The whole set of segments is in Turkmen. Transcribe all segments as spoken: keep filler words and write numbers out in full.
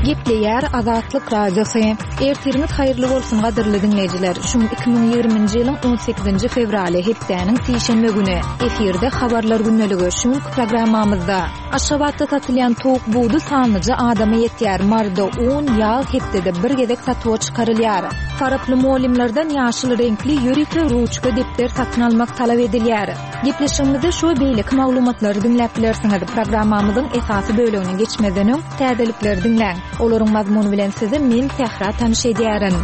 Gepleyer Azatlyk Radiosu. Ertirimiz hayırlı bolsun gaderli dinleyijiler. Şu iki bin ýygrymynjy ýylyň on sekizinji fevraly hepdeniň sişenme güni efirde habarlar günneligi şu programmamyzda Aşgabatda satylýan towuk buğdy sanyjy adama ýetýär. Marda on ýaly hepdede bir gezek satywa çykarylýar. Faraply muallimlerden ýaşyl renkli ýörükli ruçka depter satyn almak talap edilýär. Gepleşigimizde şu beýlik maglumatlary dinläp bilersiňiz. Programmamyzyň esasy bölümine geçmeden öň täzelikleri dinläň. Olaryň mazmuny bilen sizi men Tehra tanyş edýärin.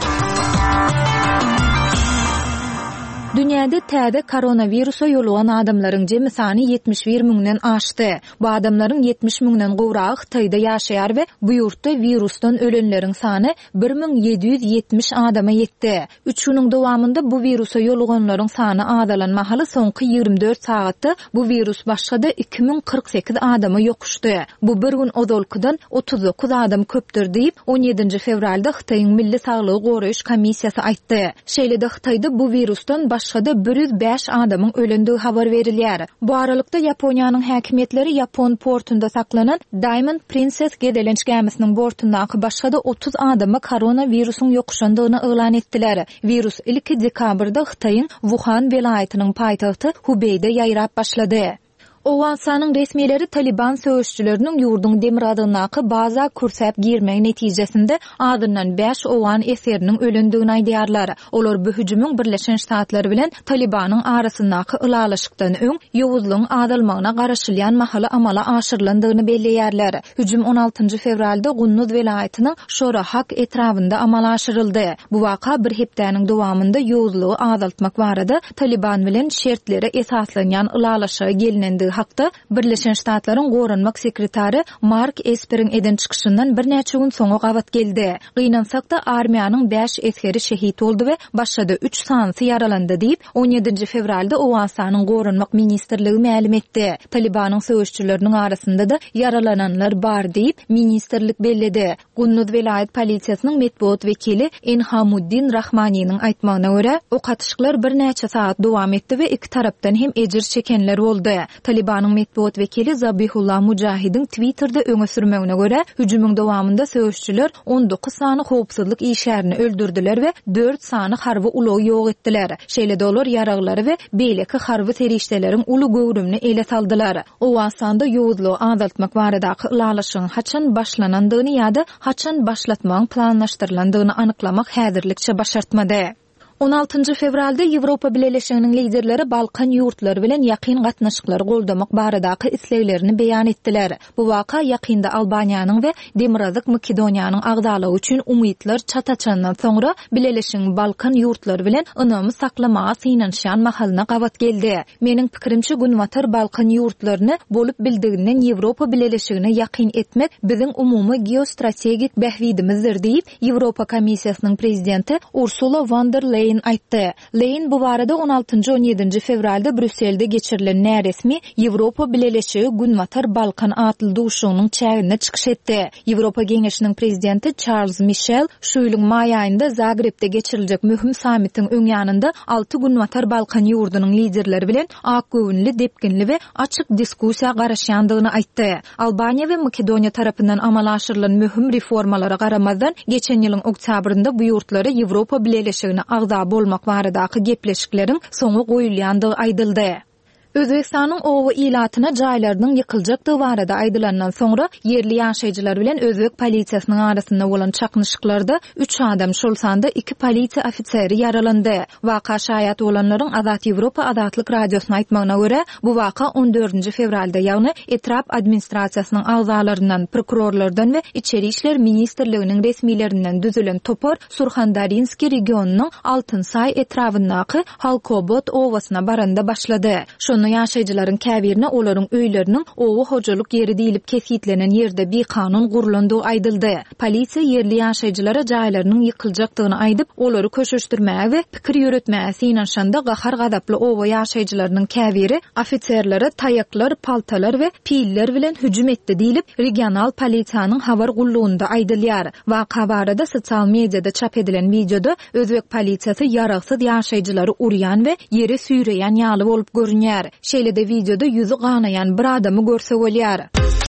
Dünyada täze koronavirusa ýolugan adamlaryň jemy sany ýetmiş bir miňden aşdy. Bu adamlaryň ýetmiş miňden gowragy Hytaýda ýaşaýar we bu ýurtda virusdan ölenleriň sany bir miň ýedi ýüz ýetmiş adama ýetdi. üç ýylyň dowamında bu virusa ýoluganlaryň sany azalanmahaly soňky ýygrimi dört sagatda bu virus başgada iki miň kırk sekiz adama ýokuşdy. Bu bir gün ozolkudan otuz dokuz adam köpdir diýip on ýedinji fevralda Hytaýyň Milli Saglygy Goraýyş Komissiýasy aýtdy. Şeýlede Hytaýda bu virusdan başgada bir yüz beş adamyň ölendigi habar berilýär. Bu aralykda Ýaponiýanyň häkimetleri Ýapon portunda saklanan Diamond Princess gedelenç gemisiniň bortundaky başgada otuz adama koronavirusyň ýokuşandygyny elan etdiler. Virus ilki dekabrda Hytaýyň Wuhan welaýatynyň paýtagty Hubei'de ýaýrap başlady. Owasanyň resmiýetleri Taliban söýüşçüleriniň ýurdun demiradynaky baza kursap girmek netijesinde adyndan beş owan eseriniň ölendigini aýdýarlar. Olar bu hüjümüň Birleşen Ştatlary bilen Talibanyň arasyndaky ylalaşykdan öň ýowuzlygyň adalmagyna garaşylýan mahala amala aşyrylandygyny belleýärler. Hüjüm on altynjy fevralda Gunnuz welaýatynyň Şorahak etrawynda amala aşyryldy. Bu waka bir hepdeniň dowamında ýowuzlygy azaltmak barada Taliban bilen şertlere esaslanýan ylalaşyga gelinende hakda Birleşen Ştatlaryň gorunmak sekretary Mark Esperin eden çykyşyndan bir näçe gün soňra gabat geldi. Gynansak-da armiýanyň beş eskeri şehit boldy we başga üç sanyny yaralandy diýip on ýedinji fevralda Owasanyň gorunmak ministrligi ma'lum etdi. Talibanyň söýüşçüleriniň arasynda da yaralananlar bar diýip ministrlik belledi. Gunnuz welaýat polisiýasynyň medpuat wekili Enhamuddin Rahmanyň aýtmagyna görä, o gatyşyklar bir näçe saat dowam etdi we iki tarapdan hem ejir çekenler boldy. Talibanyň medpuat wekili Zabihullah Mujahidin Twitter'da öňe sürmegine görä, hüjümüň dowamında söýüşçüler on dokuz sany howpsuzlyk işärini öldürdiler we dört sany harby uly ýok etdiler. Şeýle olar yaraglary we beýleki harby terişdeleriň uly göwrümini ele saldylar. Owasanda ýowuzlygy azaltmak baradaky ylalaşygyň haçan başlanandygyny ýa-da haçan başlatmagyň planlaşdyrylandygyny anyklamak häzirlikçe başartmady. on altynjy fevralda Ýewropa Birleşiginiň liderleri Balkan ýurtlary bilen ýakyn gatnaşyklary goldamak baradaky isleglerini beýan etdiler. Bu waka ýakynda Albaniýanyň we Demirazak Makedoniýanyň agdalygy üçin umytlar çataçandan soňra Birleşigiň Balkan ýurtlary bilen ynamy saklamaga synanşan mahalyna gabat geldi. Meniň pikirimçe günwatar Balkan ýurtlaryny bolup bildiginden Ýewropa Birleşigine ýakyn etmek biziň umumy geostrategik bähwidimizdir diýip Ýewropa Komissiýasynyň prezidenti Ursula von der Leyen aýtdy. Leyen bu barada on altynjy on ýedinji fevralda Brüsselde geçirilen näresmi Ýewropa Birleşigi günwatar Balkan atly duşugynyň çägine çykyş etdi. Ýewropa Geňeşiniň prezidenti Charles Michel şu ýylyň maý aýynda Zagrebde geçiriljek möhüm sammitiň öňýanynda alty günwatar Balkan ýurdunyň liderleri bilen ak göwnli, depkinli we açyk diskussiýa garaşýandygyny aýtdy. Albaniýa we Makedoniýa tarapyndan amala aşyrylan möhüm reformalara garamazdan geçen ýylyň oktýabrynda bu ýurtlary Ýewropa Birleşigine agda bolmak baradaky gepleşikleriň soňy goýulýandygy aýdyldy. Özbekistanyň owa ilatyna jaýlarynyň ýykyljakdygy barada aýdylandan soňra yerli ýaşaýjylar bilen Özbek polisiýasynyň arasynda bolan çaknyşyklarda üç adam şol sanda iki polisiýa ofiseri yaralandy. Waka şaýat bolanlaryň Azat Ýewropa Azatlyk radiosyna aýtmagyna görä, bu waka on dördünji fevralda ýagny etrap administrasiýasynyň agzalaryndan, prokurorlardan we Içeri işler ministrliginiň resmiýetlerinden düzülen topar Surxandarynski regionunyň Altynsay etrawyndaky Halkobot owasyna baranda başlady. Şonu ýaşaýjylaryň käbirine olaryň öýleriniň owa hojalyk ýeri diýilip kefitlenen ýerde bir kanun gurulundy aýdyldy. Polisiýa yerli ýaşaýjylara jaýlarynyň ýykyljakdygyny aýdyp, olary köşeşdirmäge we pikir ýöretmäge synanşanda gahar gadaply owa ýaşaýjylarynyň käbiri ofitserlere taýaklar, paltalar we piller bilen hüjüm etdi diýilip, regional polisiýanyň habar gullugynda aýdylýar. Waka barada sosial mediada çap edilen videoda Özbek polisiýasy ýaragsyz ýaşaýjylary urýan we ýere süýreýän ýaly bolup görünýär. Şeýle-de videoda ýüzü ganayan bir adamy görse bolýar.